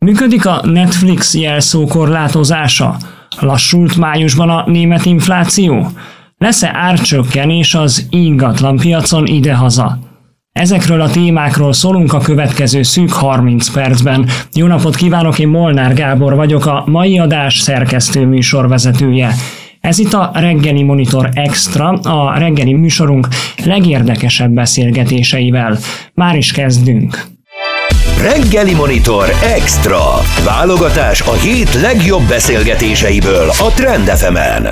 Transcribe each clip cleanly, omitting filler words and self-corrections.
Működik a Netflix jelszó korlátozása? Lassult májusban a német infláció? Lesz-e árcsökkenés az ingatlan piacon idehaza? Ezekről a témákról szólunk a következő szűk 30 percben. Jó napot kívánok, én Molnár Gábor vagyok, a mai adás szerkesztő műsorvezetője. Ez itt a Reggeli Monitor Extra, a reggeli műsorunk legérdekesebb beszélgetéseivel. Már is kezdünk! Reggeli Monitor Extra. Válogatás a hét legjobb beszélgetéseiből a Trend FM-en.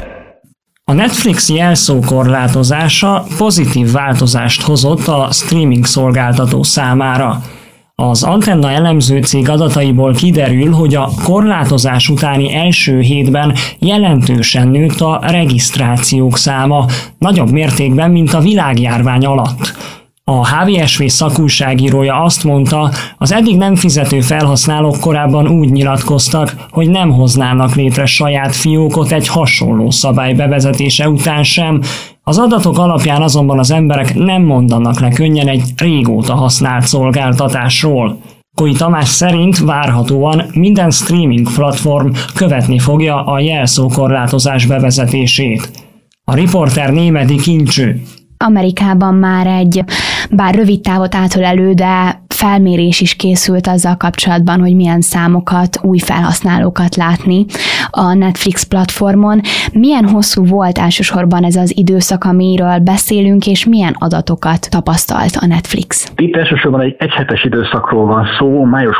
A Netflix jelszó korlátozása pozitív változást hozott a streaming szolgáltató számára. Az Antenna elemző cég adataiból kiderül, hogy a korlátozás utáni első hétben jelentősen nőtt a regisztrációk száma, nagyobb mértékben, mint a világjárvány alatt. A HVSV szakújságírója azt mondta, az eddig nem fizető felhasználók korábban úgy nyilatkoztak, hogy nem hoznának létre saját fiókot egy hasonló szabály bevezetése után sem. Az adatok alapján azonban az emberek nem mondanak le könnyen egy régóta használt szolgáltatásról. Koi Tamás szerint várhatóan minden streaming platform követni fogja a jelszókorlátozás bevezetését. A riporter Némedi Kincső. Amerikában már bár rövid távot átölelő, de felmérés is készült azzal kapcsolatban, hogy milyen számokat, új felhasználókat látni a Netflix platformon. Milyen hosszú volt elsősorban ez az időszak, amiről beszélünk, és milyen adatokat tapasztalt a Netflix? Itt elsősorban egy egyhetes időszakról van szó, május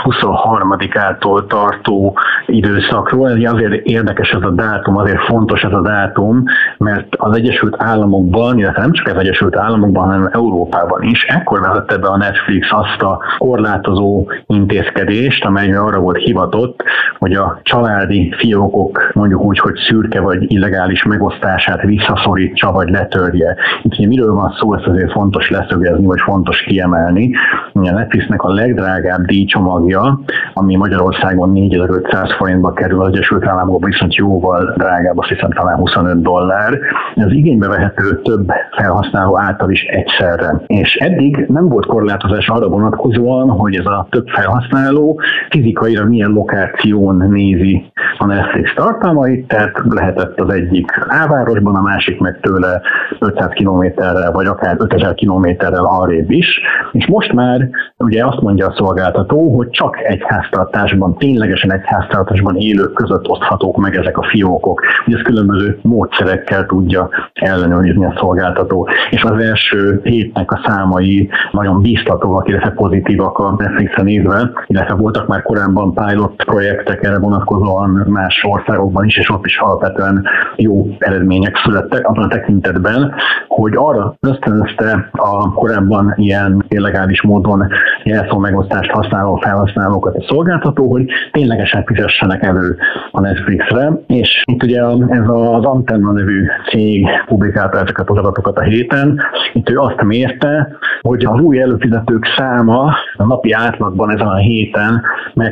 23-ától tartó időszakról. Ez azért érdekes ez a dátum, azért fontos ez a dátum, mert az Egyesült Államokban, illetve nem csak az Egyesült Államokban, hanem Európában is, ekkor vezette be a Netflix azt a korlátozó intézkedést, amely arra volt hivatott, hogy a családi fiókok mondjuk úgy, hogy szürke vagy illegális megosztását visszaszorítsa vagy letörje. Itt ugye miről van szó, ezt azért fontos leszögezni, vagy fontos kiemelni. A Netflixnek a legdrágább díjcsomagja, ami Magyarországon 4500 forintba kerül, az Egyesült Államokban viszont jóval drágább, azt hiszem talán $25. Ez igénybe vehető több felhasználó által is egyszerre. És eddig nem volt korlátozás arra vonatkozóan, hogy ez a több felhasználó fizikaira milyen lokáción nézi a Netflix tartalmait, tehát lehetett az egyik A-városban, a másik meg tőle 500 kilométerrel, vagy akár 5000 kilométerrel arrébb is. És most már ugye azt mondja a szolgáltató, hogy csak egy háztartásban, ténylegesen egy háztartásban élők között oszthatók meg ezek a fiókok. Ugye ez különböző módszerekkel tudja ellenőrizni a szolgáltató. És az első hétnek a számai nagyon bíztatóak, illetve pozitívak a Netflixre nézve, illetve voltak már korábban pilot projektek erre vonatkozóan más országokban is, és ott is alapvetően jó eredmények születtek abban a tekintetben, hogy arra ösztönözte a korábban ilyen illegális módon jelszó megosztást használó felhasználókat a szolgáltató, hogy ténylegesen fizessenek elő a Netflixre, és itt ugye ez az Antenna nevű cég publikálta ezeket az adatokat a héten. Itt ő azt mérte, hogy az új előfizetők száma a napi átlagban ezen a héten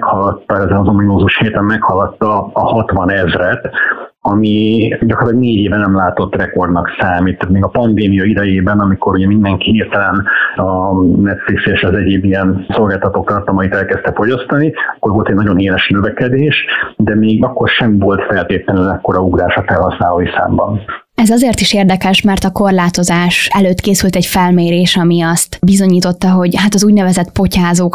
ezen az ominózus héten meghaladta a 60 000-et, ami gyakorlatilag 4 éve nem látott rekordnak számít. Tehát még a pandémia idejében, amikor ugye mindenki hirtelen a Netflix és az egyéb ilyen szolgáltatók tartalmait elkezdte fogyasztani, akkor volt egy nagyon éles növekedés, de még akkor sem volt feltétlenül ekkora ugrás a felhasználói számban. Ez azért is érdekes, mert a korlátozás előtt készült egy felmérés, ami azt bizonyította, hogy az úgynevezett potyázók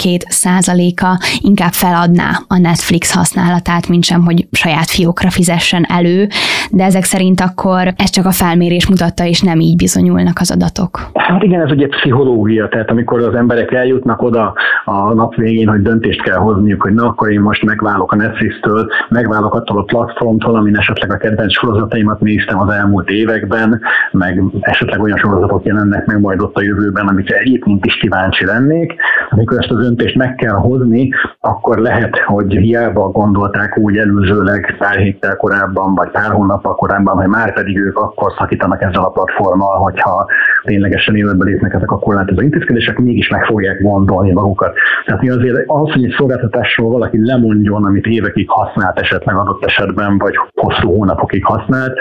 62%-a inkább feladná a Netflix használatát, mintsem, hogy saját fiókra fizessen elő, de ezek szerint akkor ez csak a felmérés mutatta, és nem így bizonyulnak az adatok. Hát igen, ez ugye pszichológia, tehát amikor az emberek eljutnak oda a nap végén, hogy döntést kell hozniuk, hogy na, akkor én most megválok a Netflix-től, megválok attól a platformtól, amin esetleg a kedvenc sorozataimat néztem az elmúlt években, meg esetleg olyan sorozatok jelennek meg majd ott a jövőben, amit egyébként is kíváncsi lennék. Amikor ezt a döntést meg kell hozni, akkor lehet, hogy hiába gondolták úgy előzőleg pár héttel korábban, vagy pár hónappal korábban, hogy már pedig ők akkor szakítanak ezzel a platformmal, hogyha ténylegesen életbe lépnek ezek a korlátozó intézkedések, mégis meg fogják gondolni magukat. Tehát mi azért az, hogy egy szolgáltatásról valaki lemondjon, amit évekig használt esetleg adott esetben, vagy hosszú hónapokig használt,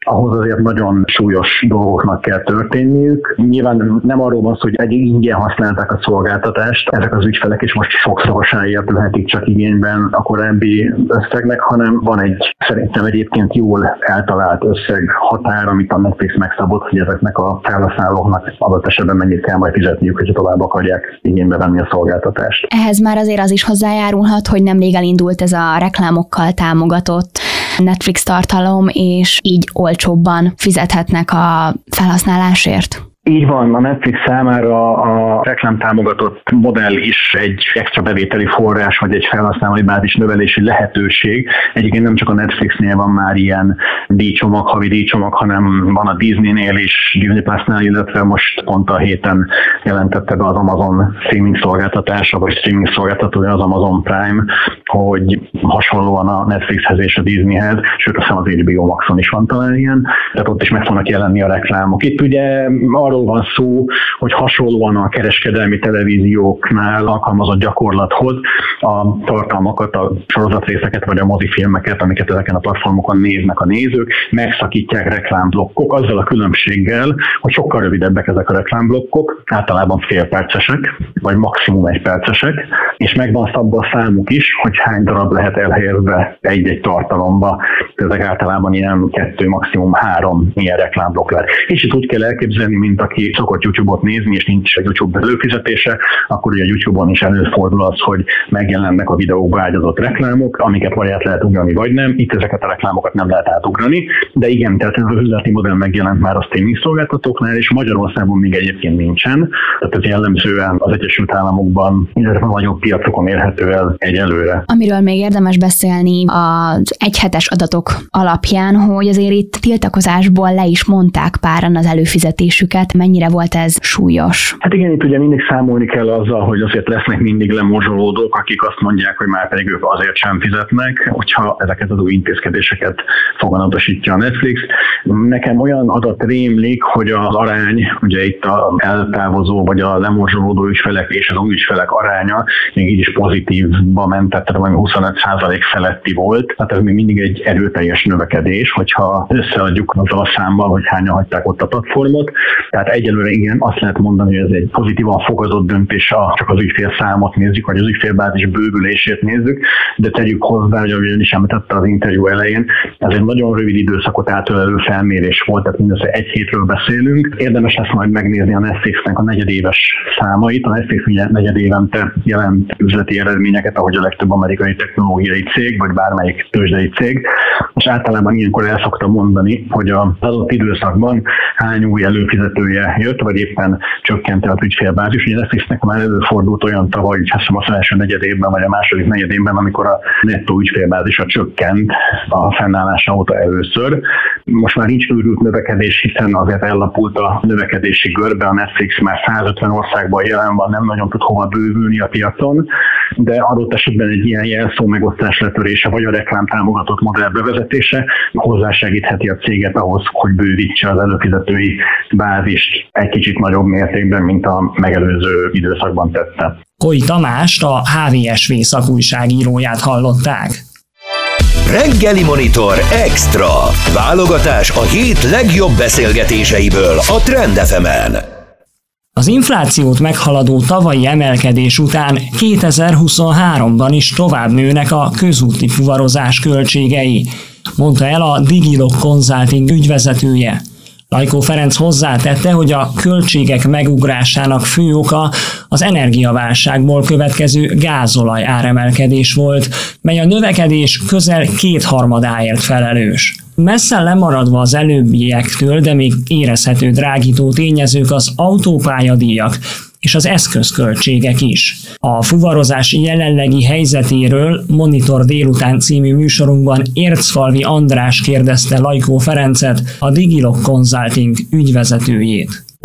ahhoz azért nagyon súlyos dolgoknak kell történniük. Nyilván nem arról van szó, hogy eddig ingyen használták a szolgáltatást ezek az ügyfelek, és most sokszorosan értülhetik csak igényben a korábbi összegnek, hanem van egy szerintem egyébként jól eltalált összeg határ, amit a Netflix megszabott, hogy ezeknek a felhasználóknak adott esetben mennyit kell majd fizetniük, hogyha tovább akarják igénybe venni a szolgáltatást. Ehhez már azért az is hozzájárulhat, hogy nemrég elindult ez a reklámokkal támogatott Netflix tartalom, és így olcsóbban fizethetnek a felhasználásért. Így van, a Netflix számára a reklámtámogatott modell is egy extra bevételi forrás, vagy egy felhasználói bázis növelési lehetőség. Egyébként nem csak a Netflixnél van már ilyen díjcsomag, havi díjcsomag, hanem van a Disneynél is, Disney Plus-nál, illetve most pont a héten jelentette be az Amazon streaming szolgáltatása, vagy streaming szolgáltatója, az Amazon Prime, hogy hasonlóan a Netflixhez és a Disneyhez, sőt azt hiszem az HBO Maxon is van talán ilyen, tehát ott is meg fognak jelenni a reklámok. Itt ugye arról van szó, hogy hasonlóan a kereskedelmi televízióknál alkalmazott gyakorlathoz a tartalmakat, a sorozatrészeket vagy a mozifilmeket, amiket ezeken a platformokon néznek a nézők, megszakítják reklámblokkok, azzal a különbséggel, hogy sokkal rövidebbek ezek a reklámblokkok, általában félpercesek, vagy maximum 1 percesek, és megvan szabva a számuk is, hogy hány darab lehet elhelyezve egy-egy tartalomba. Ezek általában ilyen 2, maximum 3 ilyen reklámblokk lehet. És itt úgy kell elképzelni, mint aki szokott YouTube-ot nézni, és nincs egy YouTube előfizetése, akkor ugye a YouTube-on is előfordul az, hogy megjelennek a videókba ágyazott reklámok, amiket vagy át lehet ugrani, vagy nem. Itt ezeket a reklámokat nem lehet átugrani, de igen, tehát ez az üzleti modell megjelent már a streaming szolgáltatóknál, és Magyarországon még egyébként nincsen. Tehát ez jellemzően az Egyesült Államokban, illetve a nagyobb piacokon érhető el egyelőre. Amiről még érdemes beszélni az egyhetes adatok alapján, hogy azért itt tiltakozásból le is mondták páran az előfizetésüket. Mennyire volt ez súlyos? Hát igen, itt ugye mindig számolni kell azzal, hogy azért lesznek mindig lemorzsolódók, akik azt mondják, hogy már pedig ők azért sem fizetnek, hogyha ezeket az új intézkedéseket foganatosítja a Netflix. Nekem olyan adat rémlik, hogy az arány, ugye itt az eltávozó vagy a lemorzsolódó ügyfelek és az új ügyfelek aránya még így is pozitívba ment, tehát valami 25% feletti volt. Tehát ez még mindig egy erőteljes növekedés, hogyha összeadjuk azzal a számmal, hogy hányan hagyták ott a platformot. Tehát egyelőre igen, azt lehet mondani, hogy ez egy pozitívan fogadott döntés, csak az ügyfélszámot nézzük, vagy az ügyfélbázis bővülését nézzük, de tegyük hozzá, hogy ahogy ön is említette az interjú elején, ez egy nagyon rövid időszakot átölelő felmérés volt, tehát mindössze 1 hétről beszélünk. Érdemes lesz majd megnézni a Netflixnek a negyedéves számait. A Netflix ugye negyedévente jelent üzleti eredményeket, ahogy a legtöbb amerikai technológiai cég, vagy bármelyik tőzsdei cég, és általában ilyenkor el szoktam mondani, hogy az adott időszakban hány új előfizetője jött, vagy éppen csökkente az ügyfélbázis. Ugye Netflixnek már előfordult olyan tavaly, hogy az első negyedévben, vagy a második negyedévben, amikor a nettó ügyfélbázisa csökkent a fennállása óta először. Most már nincs őrült növekedés, hiszen azért ellapult a növekedési görbe, a Netflix már 150 országban jelen van, nem nagyon tud hova bővülni a piacon, de adott esetben egy ilyen jelszó megosztás letörése, vagy a reklámtámogatott modell bevezetése hozzásegítheti a céget ahhoz, hogy bővítse az előfizetői bázist egy kicsit nagyobb mértékben, mint a megelőző időszakban tette. Koi Tamást, a HVSV szakújságíróját hallották. Reggeli Monitor Extra. Válogatás a hét legjobb beszélgetéseiből a Trend FM-en. Az inflációt meghaladó tavalyi emelkedés után 2023-ban is tovább nőnek a közúti fuvarozás költségei, mondta el a Digilog Consulting ügyvezetője. Lajkó Ferenc hozzátette, hogy a költségek megugrásának fő oka az energiaválságból következő gázolaj áremelkedés volt, mely a növekedés közel 2/3 felelős. Messze lemaradva az előbbiektől, de még érezhető drágító tényezők az autópályadíjak és az eszközköltségek is. A fuvarozás jelenlegi helyzetéről Monitor délután című műsorunkban Ércfalvi András kérdezte Lajkó Ferencet, a Digilog Consulting ügyvezetőjét.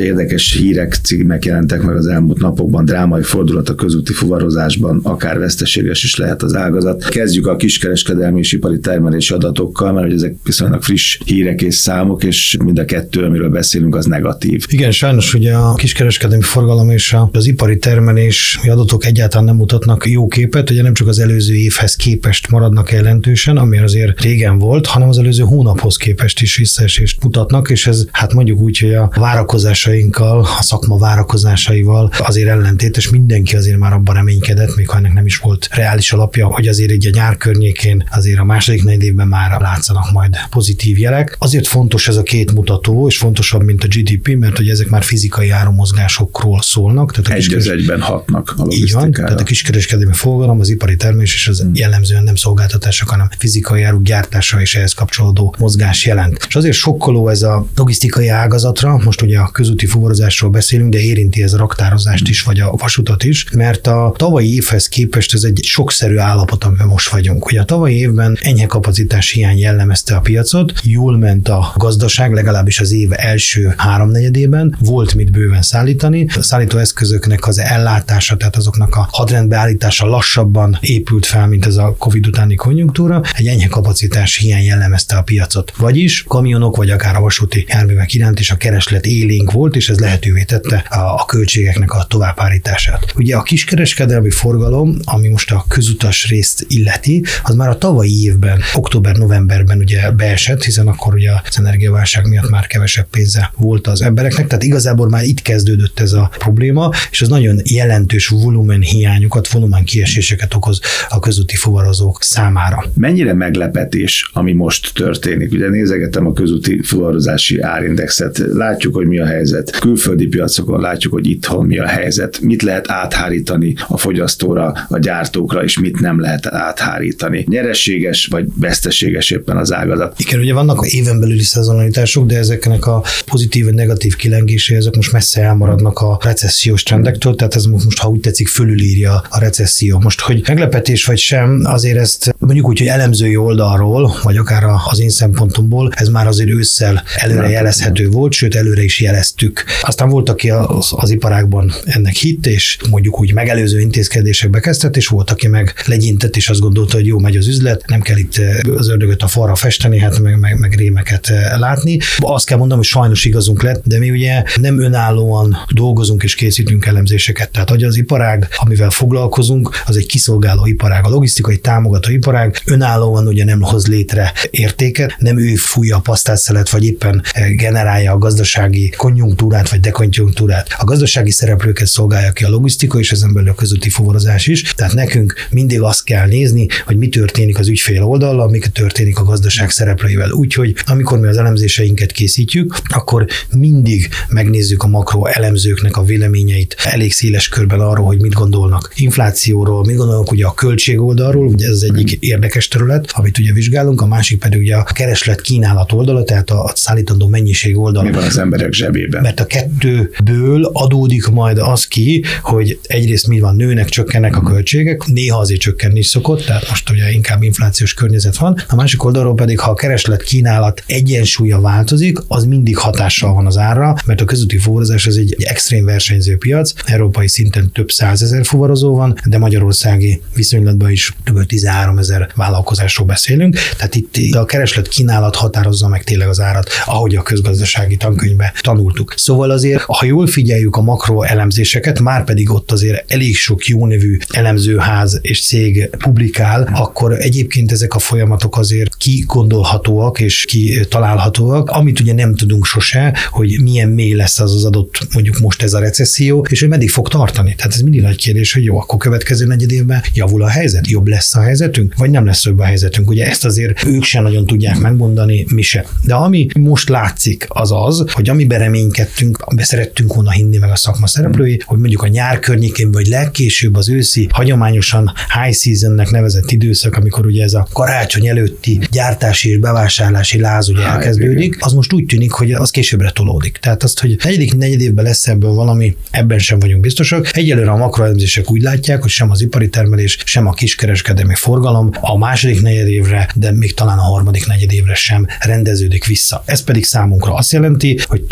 Érdekes hírek, címek jelentek meg az elmúlt napokban, drámai fordulat a közúti fuvarozásban, akár veszteséges is lehet az ágazat. Kezdjük a kiskereskedelmi és ipari termelési adatokkal, mert ezek viszonylag friss hírek és számok, és mind a kettő, amiről beszélünk, az negatív. Igen, sajnos ugye a kiskereskedelmi forgalom és az ipari termelés adatok egyáltalán nem mutatnak jó képet, ugye nem csak az előző évhez képest maradnak jelentősen, ami azért régen volt, hanem az előző hónaphoz képest is visszaesést mutatnak, és ez hát mondjuk úgy, hogy a várakozásainkkal, a szakma várakozásaival azért ellentétes, mindenki azért már abban reménykedett, még ha ennek nem is volt reális alapja, hogy azért így a nyár környékén azért a második negyedévben már látszanak majd pozitív jelek. Azért fontos ez a két mutató, és fontosabb, mint a GDP, mert hogy ezek már fizikai áramozgásokról szólnak. Tehát egy az egyben hatnak a logisztikára. Így van, tehát a kiskereskedelmi forgalom, az ipari termelés és az jellemzően nem szolgáltatások, hanem fizikai áruk gyártása és ehhez kapcsolódó mozgás jelent. És azért sokkoló ez a logisztikai ágazatra, most ugye a közúti fuvarozásról beszélünk, de érinti ez a raktározást is, vagy a vasutat is, mert a tavalyi évhez képest ez egy sokszerű állapot, amiben most vagyunk. Ugye a tavalyi évben enyhe kapacitás hiány jellemezte a piacot, jól ment a gazdaság, legalábbis az év első háromnegyedében, volt mit bőven szállítani. A szállítóeszközöknek az ellátása, tehát azoknak a hadrendbeállítása lassabban épült fel, mint ez a Covid utáni konjunktúra, egy enyhe kapacitás hiány jellemezte a piacot. Vagyis kamionok, vagy akár a vasúti járművek iránt is a kereslet élénk volt, és ez lehetővé tette a költségeknek a továbbállítását. Ugye a kiskereskedelmi forgalom, ami most a közutas részt illeti, az már a tavalyi évben, október-novemberben ugye beesett, hiszen akkor ugye az energiaválság miatt már kevesebb pénze volt az embereknek, tehát igazából már itt kezdődött ez a probléma, és az nagyon jelentős volumen hiányokat, volumen kieséseket okoz a közúti fuvarozók számára. Mennyire meglepetés, ami most történik? Ugye nézegettem a közúti fuvarozási árindexet, látjuk, hogy mi a helyzet. Külföldi piacokon látjuk, hogy itthon mi a helyzet. Mit lehet áthárítani a fogyasztóra, a gyártókra, és mit nem lehet áthárítani. Nyereséges vagy veszteséges éppen az ágazat. Igen, ugye vannak éven belüli szezonalitások, de ezeknek a pozitív vagy negatív kilengései, ezek most messze elmaradnak a recessziós trendektől, tehát ez most, ha úgy tetszik, fölülírja a recesszió. Most, hogy meglepetés vagy sem, azért ezt mondjuk úgy, hogy elemzői oldalról, vagy akár az én szempontomból, ez már azért ősszel előre jelezhető volt, sőt előre is jeleztük. Aztán volt, aki az iparágban ennek hitt, és mondjuk úgy megelőző intézkedésekbe kezdett, és volt, aki meg legyintett, és azt gondolta, hogy jó, megy az üzlet, nem kell itt az ördögöt a falra festeni, hát meg rémeket látni. Azt kell mondanom, hogy sajnos igazunk lett, de mi ugye nem önállóan dolgozunk és készítünk elemzéseket. Tehát hogy az iparág, amivel foglalkozunk, az egy kiszolgáló iparág, a logisztikai támogató iparág önállóan ugye nem hoz létre értéket, nem ő fújja a pasztátszelet, vagy éppen generálja a gazdasági konjunktúrát, vagy dekonjunktúrát. A gazdasági szereplőket szolgálja ki a logisztika, és ezen belül a közúti fuvarozás is. Tehát nekünk mindig azt kell nézni, hogy mi történik az ügyfél oldallal, mi történik a gazdaság szereplőivel. Úgyhogy amikor mi az elemzéseinket készítjük, akkor mindig megnézzük a makro elemzőknek a véleményeit elég széles körben arról, hogy mit gondolnak inflációról, mit gondolnak ugye a költség oldalról, ugye ez az egyik érdekes terület, amit ugye vizsgálunk, a másik pedig ugye a kereslet kínálat oldala, tehát a szállítandó mennyiség oldala. Mi van az emberek zsebében? Mert a kettőből adódik majd az ki, hogy egyrészt mi van, nőnek, csökkennek a költségek, néha azért csökkenni is szokott, tehát most ugye inkább inflációs környezet van. A másik oldalról pedig, ha a kereslet kínálat egyensúlya változik, az mindig hatással van az árra, mert a közúti fuvarozás az egy extrém versenyző piac, európai szinten több 100 000 fuvarozó van, de magyarországi viszonylatban is kb. 13 000 vállalkozásról beszélünk, tehát itt a kereslet kínálat határozza meg tényleg az árat, ahogy a közgazdasági tankönyvben tanultuk. Szóval azért, ha jól figyeljük a makro elemzéseket, már pedig ott azért elég sok jó nevű elemzőház és cég publikál, akkor egyébként ezek a folyamatok azért kigondolhatóak és kitalálhatóak, amit ugye nem tudunk sose, hogy milyen mély lesz az adott, mondjuk most ez a recesszió, és hogy meddig fog tartani. Tehát ez mindig nagy kérdés, hogy jó, akkor következő negyed évben javul a helyzet, jobb lesz a helyzetünk, vagy nem lesz jobb a helyzetünk. Ugye ezt azért ők sem nagyon tudják megmondani, mi se. De ami most látszik, az, hogy amiben reménykedtünk, amiben szerettünk volna hinni meg a szakma szereplői, hogy mondjuk a nyár környékén, vagy legkésőbb az őszi, hagyományosan high seasonnek nevezett időszak, amikor ugye ez a karácsony előtti gyártási és bevásárlási láz ugye elkezdődik, az most úgy tűnik, hogy az későbbre tolódik. Tehát azt, hogy negyedik negyedévben lesz ebből valami, ebben sem vagyunk biztosak. Egyelőre a makroelemzések úgy látják, hogy sem az ipari termelés, sem a kiskereskedelmi forgalom a második negyedévre, de még talán a harmadik negyedévre sem rendeződik vissza. Ez pedig számunkra azt jelenti, hogy továbbra is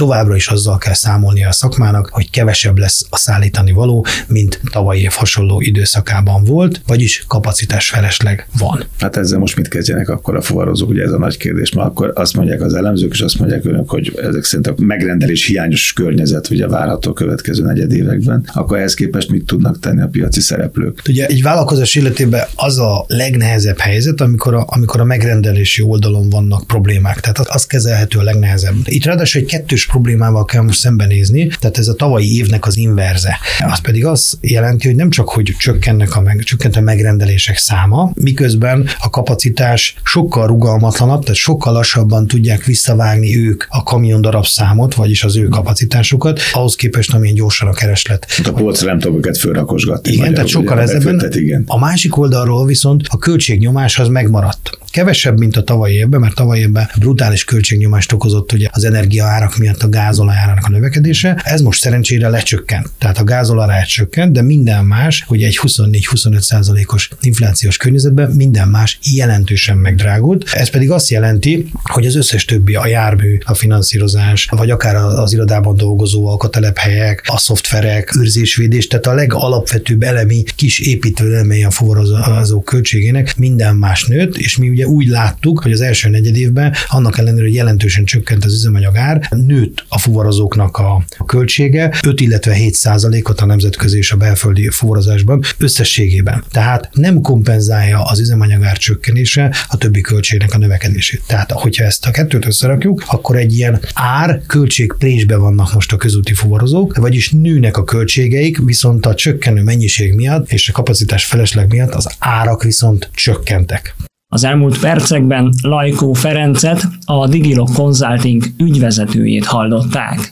azzal kell számolnia a szakmának, hogy kevesebb lesz a szállítani való, mint tavalyi év hasonló időszakában volt, vagyis kapacitás felesleg van. Hát ezzel most mit kezdjenek akkor a fuvarozók, ugye ez a nagy kérdés, mert akkor azt mondják az elemzők, és azt mondják önök, hogy ezek szerint a megrendelés hiányos környezet ugye várható a következő negyedévekben, akkor ehhez képest mit tudnak tenni a piaci szereplők? Ugye egy vállalkozás életében az a legnehezebb helyzet, amikor a megrendelési oldalon vannak problémák, tehát az kezelhető a legnehezebb. Itt ráadásul egy kettős problémával kell most szembenézni, tehát ez a tavalyi évnek az inverze. Az pedig azt jelenti, hogy nem csak, hogy csökkent a megrendelések száma, miközben a kapacitás sokkal rugalmatlanabb, tehát sokkal lassabban tudják visszavágni ők a kamiondarab számot, vagyis az ő kapacitásukat, ahhoz képest, amilyen gyorsan a kereslet. A polcra nem tudom őket fölrakosgatni. Igen, tehát sokkal nehezebben. A másik oldalról viszont a költségnyomás az megmaradt. Kevesebb, mint a tavalyi évben, mert tavalyi évben brutális költségnyomást okozott ugye az energiaárak miatt a gázolaj árának a növekedése. Ez most szerencsére lecsökkent. Tehát a gázolaj ár csökkent, de minden más, hogy egy 24-25%-os inflációs környezetben minden más jelentősen megdrágult. Ez pedig azt jelenti, hogy az összes többi, a jármű, a finanszírozás, vagy akár az irodában dolgozóak, a telephelyek, a szoftverek, őrzésvédés, tehát a legalapvetőbb elemi kis építőelemei a fuvarozó költségének minden más nőtt, és mi ugye úgy láttuk, hogy az első negyedévben annak ellenére, hogy jelentősen csökkent az üzemanyag ár, nőtt a fuvarozóknak a költsége 5, illetve 7%-ot a nemzetközi és a belföldi fuvarozásban összességében. Tehát nem kompenzálja az üzemanyagár csökkenése a többi költségnek a növekedését. Tehát, hogyha ezt a kettőt összerakjuk, akkor egy ilyen ár-költség-présbe vannak most a közúti fuvarozók, vagyis nőnek a költségeik, viszont a csökkenő mennyiség miatt és a kapacitás felesleg miatt az árak viszont csökkentek. Az elmúlt percekben Lajkó Ferencet, a Digilog Consulting ügyvezetőjét hallották.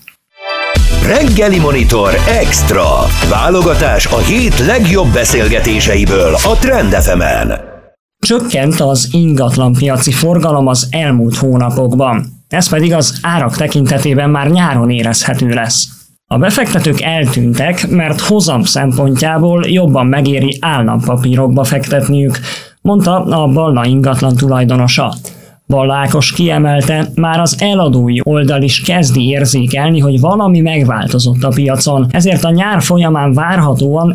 Reggeli Monitor Extra. Válogatás a hét legjobb beszélgetéseiből a Trend FM-en. Csökkent az ingatlanpiaci forgalom az elmúlt hónapokban. Ez pedig az árak tekintetében már nyáron érezhető lesz. A befektetők eltűntek, mert hozam szempontjából jobban megéri állampapírokba fektetniük, mondta a Balla ingatlan tulajdonosa. Balla Ákos kiemelte, már az eladói oldal is kezdi érzékelni, hogy valami megváltozott a piacon, ezért a nyár folyamán várhatóan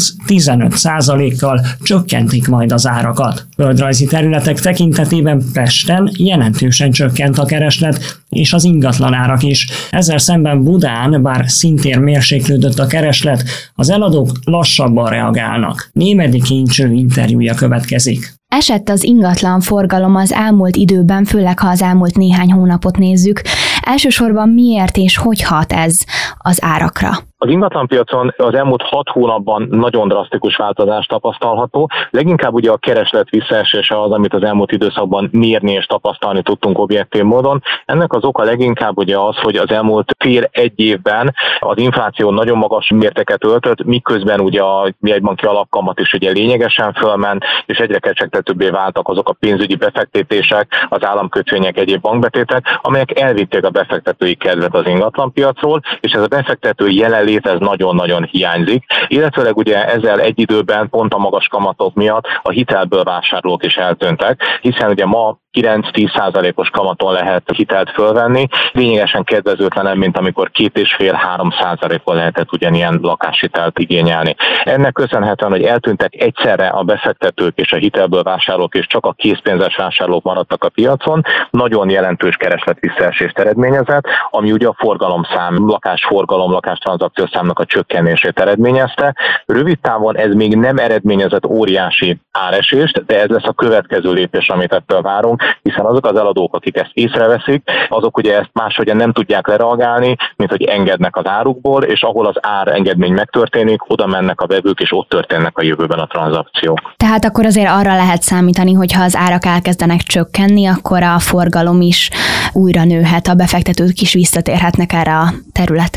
10-15%-kal csökkentik majd az árakat. Földrajzi területek tekintetében Pesten jelentősen csökkent a kereslet, és az ingatlanárak is. Ezzel szemben Budán, bár szintén mérséklődött a kereslet, az eladók lassabban reagálnak. Némedi Kincső interjúja következik. Esett az ingatlan forgalom az elmúlt időben, főleg ha az elmúlt néhány hónapot nézzük. Elsősorban miért és hogy hat ez az árakra? Az ingatlanpiacon az elmúlt 6 hónapban nagyon drasztikus változás tapasztalható. Leginkább ugye a kereslet visszaesése az, amit az elmúlt időszakban mérni és tapasztalni tudtunk objektív módon. Ennek az oka leginkább ugye az, hogy az elmúlt fél-egy évben az infláció nagyon magas mértéket öltött, miközben ugye a jegybanki alapkamat is ugye lényegesen fölment, és egyre kecsegtetőbbé váltak azok a pénzügyi befektetések, az államkötvények, egyéb bankbetétek, amelyek elvitték a befektetői kedvet az ingatlanpiacról, és ez a befektetői jelenlét ez nagyon-nagyon hiányzik, illetőleg ugye ezzel egy időben pont a magas kamatok miatt a hitelből vásárlók is eltűntek, hiszen ugye ma 9-10%-os kamaton lehet hitelt fölvenni, lényegesen kedvezőtlenebb, mint amikor 2,5-3%-on lehetett ugyanilyen lakáshitelt igényelni. Ennek köszönhetően, hogy eltűntek egyszerre a befektetők és a hitelből vásárlók, és csak a készpénzes vásárlók maradtak a piacon, nagyon jelentős kereslet visszaesést eredményezett, ami ugye a forgalomszám, lakásforgalom, lakástranszakciószámnak a csökkenését eredményezte. Rövid távon ez még nem eredményezett óriási áresést, de ez lesz a következő lépés, amit ettől várunk, hiszen azok az eladók, akik ezt észreveszik, azok ugye ezt máshogyan nem tudják lereagálni, mint hogy engednek az árukból, és ahol az árengedmény megtörténik, oda mennek a vevők, és ott történnek a jövőben a tranzakciók. Tehát akkor azért arra lehet számítani, hogy ha az árak elkezdenek csökkenni, akkor a forgalom is újra nőhet, a befektetők is visszatérhetnek erre a területre.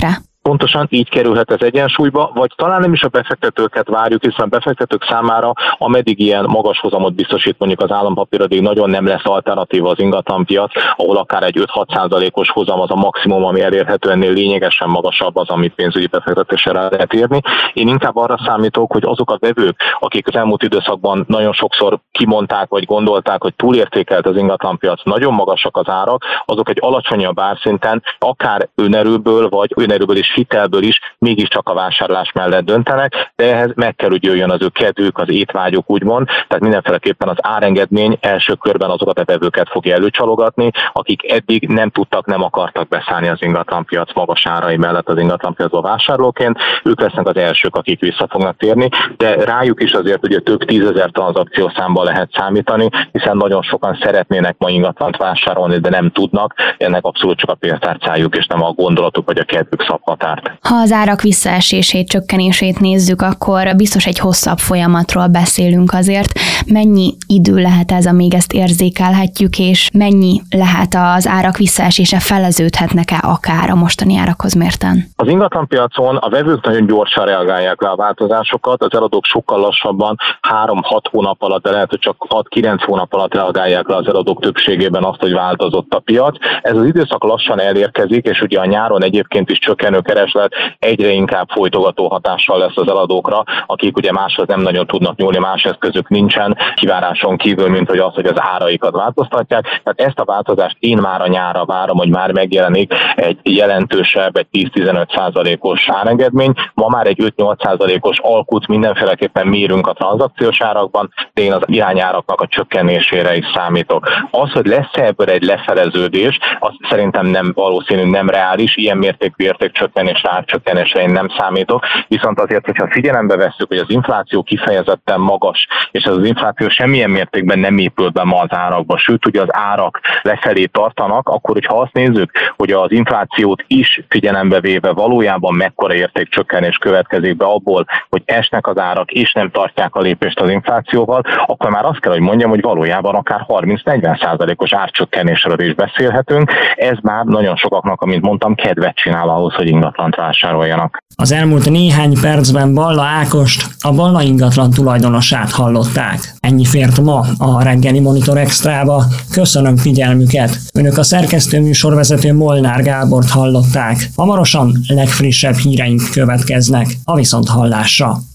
pontosan így kerülhet ez egyensúlyba, vagy talán nem is a befektetőket várjuk, hiszen a befektetők számára, ameddig ilyen magas hozamot biztosít mondjuk az állampapír, addig nagyon nem lesz alternatíva az ingatlanpiac, ahol akár egy 5-6%-os hozam az a maximum, ami elérhető, ennél lényegesen magasabb az, amit pénzügyi befektetésre rá lehet érni. Én inkább arra számítok, hogy azok a vevők, akik az elmúlt időszakban nagyon sokszor kimondták, vagy gondolták, hogy túlértékelt az ingatlanpiac, nagyon magasak az árak, azok egy alacsonyabb árszinten, akár önerőből, vagy önerőből és hitelből is mégiscsak a vásárlás mellett döntenek, de ehhez meg kell, hogy jöjjön az ő kedvük, az étvágyuk úgymond, tehát mindenféleképpen az árengedmény első körben azokat a vevőket fogja előcsalogatni, akik eddig nem tudtak, nem akartak beszállni az ingatlanpiac magas árai mellett az ingatlanpiacba vásárlóként, ők lesznek az elsők, akik vissza fognak térni, de rájuk is azért ugye több 10 000 tranzakciószámban lehet számítani, hiszen nagyon sokan szeretnének ma ingatlant vásárolni, de nem tudnak, ennek abszolút csak a pénztárcájuk és nem a gondolatuk vagy a kedvük szab határt. Ha az árak visszaesését, csökkenését nézzük, akkor biztos egy hosszabb folyamatról beszélünk azért. Mennyi idő lehet ez, amíg ezt érzékelhetjük, és mennyi lehet az árak visszaesése, feleződhetnek-e akár a mostani árakhoz mérten? Az ingatlanpiacon a vevők nagyon gyorsan reagálják le a változásokat, az eladók sokkal lassabban, 3-6 hónap alatt, de lehet, hogy csak 6-9 hónap alatt reagálják le az eladók többségében azt, hogy változott a piac. Ez az időszak lassan elérkezik, és ugye a nyáron egyébként is csökkenő kereslet egyre inkább folytogató hatással lesz az eladókra, akik ugye máshoz nem nagyon tudnak nyúlni, más eszközük nincsen, kiváráson kívül, mint hogy az, hogy az áraikat változtatják. Tehát ezt a változást én már a nyárra várom, hogy már megjelenik egy jelentősebb, egy 10-15%-os árengedmény. Ma már egy 5-8%-os alkut mindenféleképpen mérünk a tranzakciós árakban, de én az irányáraknak a csökkenésére is számítok. Az, hogy lesz-e ebből egy lefeleződés, az szerintem nem valószínű, nem reális, ilyen mértékű értékcsökkenésre, árcsökkenésre én nem számítok, viszont azért, hogyha figyelembe vesszük, hogy az infláció kifejezetten magas, és az infláció semmilyen mértékben nem épül be ma az árakba, sőt, ugye az árak lefelé tartanak, akkor, hogyha azt nézzük, hogy az inflációt is figyelembe véve valójában mekkora értékcsökkenés következik be abból, hogy esnek az árak és nem tartják a lépést az inflációval, akkor már azt kell, hogy mondjam, hogy valójában akár 30-40%-os árcsökkenésről is beszélhetünk. Ez már nagyon sokaknak, amint mondtam, kedvet csinál ahhoz, hogy ingatlant vásároljanak. Az elmúlt néhány percben Balla Ákost, a Balla ingatlan tulajdonosát hallották. Ennyi fért ma a reggeli Monitor Extrába. Köszönöm figyelmüket. Önök a szerkesztő műsorvezető Molnár Gábort hallották. Hamarosan legfrissebb híreink következnek. A viszonthallásra.